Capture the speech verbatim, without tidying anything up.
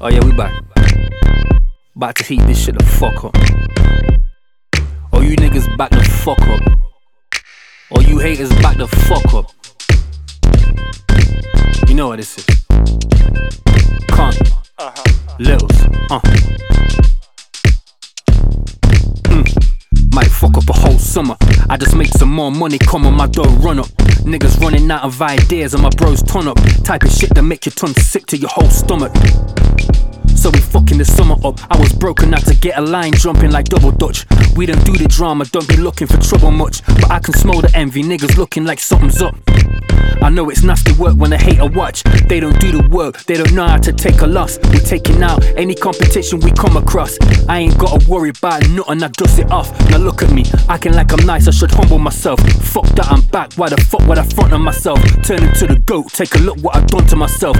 Oh yeah, we back. About to heat this shit the fuck up. Oh, you niggas back the fuck up. Oh, you haters back the fuck up. You know what this is. Con, uh-huh. Littles, uh. Mm. Might fuck up a whole summer. I just make some more money, come on my door, run up. Niggas running out of ideas and my bros ton up. Type of shit that make your tongue sick to your whole stomach. So we fucking the summer up. I was broken out to get a line, jumping like double dutch. We don't do the drama, don't be looking for trouble much. But I can smell the envy, niggas looking like something's up. I know it's nasty work when a hater watch. They don't do the work, they don't know how to take a loss. We taking out any competition we come across. I ain't gotta worry about nothing, I dust it off. Now look at me, acting like I'm nice, I should humble myself. Fuck that, I'm back, why the fuck would I front on myself? Turn into the goat, take a look what I've done to myself.